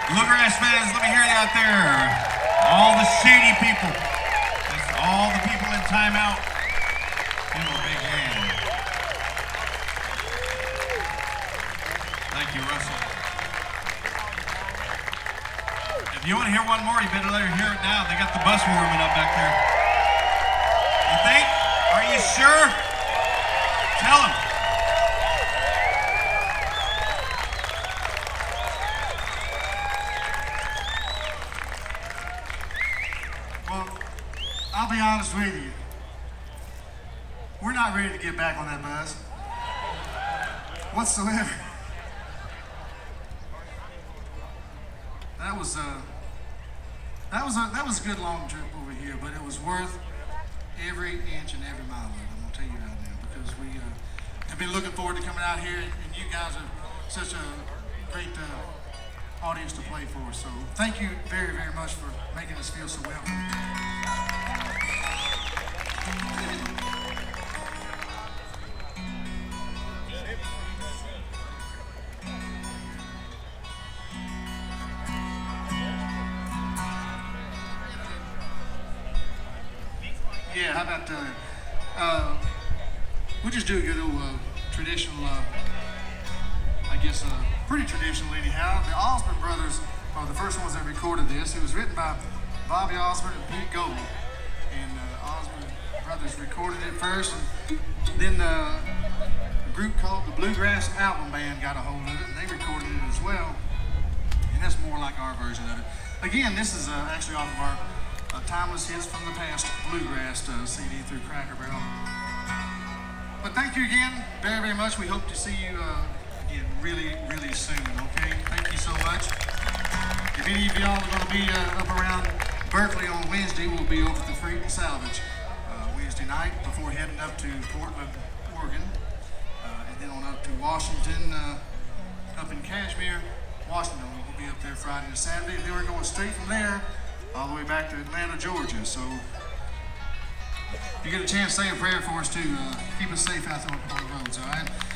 Bluegrass fans, let me hear you out there. All the shady people. That's all the people in timeout. Give them a big hand. Thank you, Russell. If you want to hear one more, you better let her hear it now. They got the bus warming up back there. You think? Are you sure? Tell them. Well, I'll be honest with you. We're not ready to get back on that bus whatsoever. That was a good long trip over here, but it was worth every inch and every mile of it. I'm gonna tell you right now, because we have been looking forward to coming out here, and you guys are such a great audience to play for. So thank you very, very much for making us feel so welcome. Yeah, how about we'll just do a good old traditional, I guess pretty traditional anyhow. The Osborne brothers are the first ones that recorded this. It was written by Bobby Osborne and Pete Gold. And Osborne brothers recorded it first, and then a group called the Bluegrass Album Band got a hold of it, and they recorded it as well. And that's more like our version of it. Again, this is actually off of our Timeless Hits from the Past Bluegrass CD through Cracker Barrel. But thank you again very, very much. We hope to see you again really, really soon, okay? Thank you so much. If any of y'all are going to be up around Berkeley on Wednesday, we'll be over at the Freedom Salvage Wednesday night before heading up to Portland, Oregon, and then on up to Washington, up in Kashmir, Washington. We'll be up there Friday and Saturday. Then we're going straight from there all the way back to Atlanta, Georgia. So if you get a chance, say a prayer for us too. Keep us safe out there on the roads, all right?